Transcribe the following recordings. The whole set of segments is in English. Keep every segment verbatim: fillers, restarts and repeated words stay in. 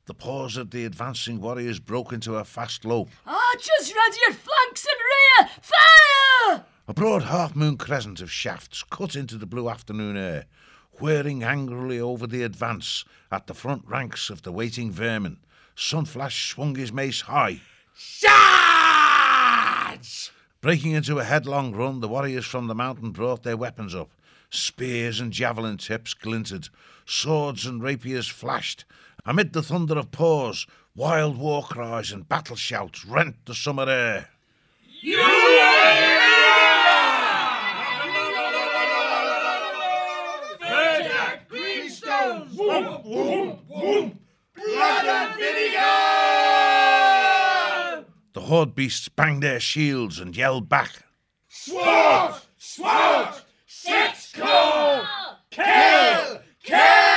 The pause of the advancing warriors broke into a fast lope. Archers, ready your flanks and rear! Fire! A broad half-moon crescent of shafts cut into the blue afternoon air, whirring angrily over the advance at the front ranks of the waiting vermin. Sunflash swung his mace high. Charge! Breaking into a headlong run, the warriors from the mountain brought their weapons up. Spears and javelin tips glinted. Swords and rapiers flashed. Amid the thunder of paws, wild war cries and battle shouts rent the summer air. Verjack Greenstones! Whoop, whoop, whoop! Blood and vinegar! The horde beasts banged their shields and yelled back. Sword! Sword! Six claw! Kill! Kill!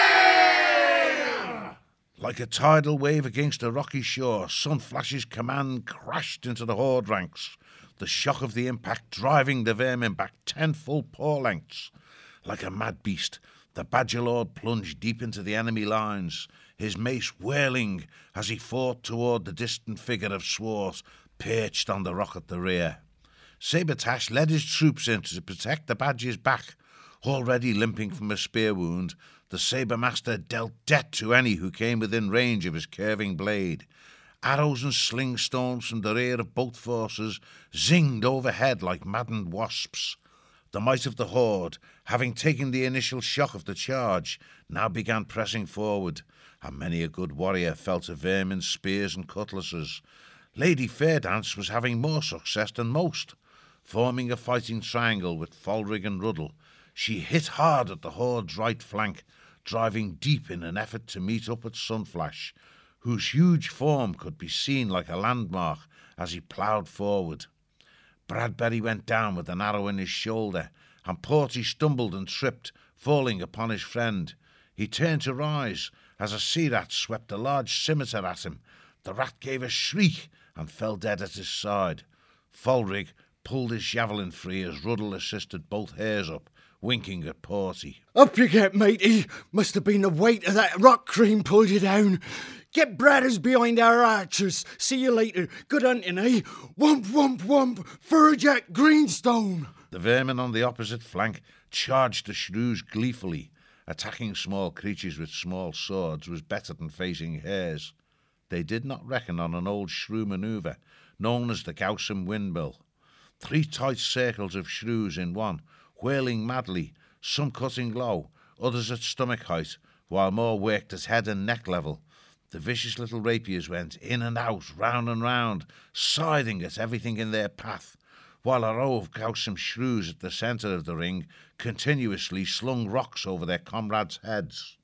Like a tidal wave against a rocky shore, Sunflash's command crashed into the horde ranks, the shock of the impact driving the vermin back ten full paw lengths. Like a mad beast, the Badger Lord plunged deep into the enemy lines, his mace whirling as he fought toward the distant figure of Swarth perched on the rock at the rear. Sabretash led his troops in to protect the Badger's back. Already limping from a spear wound, the Sabre Master dealt death to any who came within range of his curving blade. Arrows and sling stones from the rear of both forces zinged overhead like maddened wasps. The might of the horde, having taken the initial shock of the charge, now began pressing forward, and many a good warrior fell to vermin's spears and cutlasses. Lady Fairdance was having more success than most. Forming a fighting triangle with Folrig and Ruddle, she hit hard at the horde's right flank, driving deep in an effort to meet up at Sunflash, whose huge form could be seen like a landmark as he ploughed forward. Bradbury went down with an arrow in his shoulder, and Porty stumbled and tripped, falling upon his friend. He turned to rise as a sea rat swept a large scimitar at him. The rat gave a shriek and fell dead at his side. Folrig pulled his javelin free as Ruddle assisted both hares up, winking at Porty. Up you get, matey. Must have been the weight of that rock cream pulled you down. Get Bradders behind our archers. See you later. Good hunting, eh? Wump, wump, wump. Verjack Greenstone. The vermin on the opposite flank charged the shrews gleefully. Attacking small creatures with small swords was better than facing hares. They did not reckon on an old shrew manoeuvre, known as the Gaussum windmill. Three tight circles of shrews in one, whirling madly, some cutting low, others at stomach height, while more worked at head and neck level. The vicious little rapiers went in and out, round and round, scything at everything in their path, while a row of Gaussum shrews at the centre of the ring continuously slung rocks over their comrades' heads.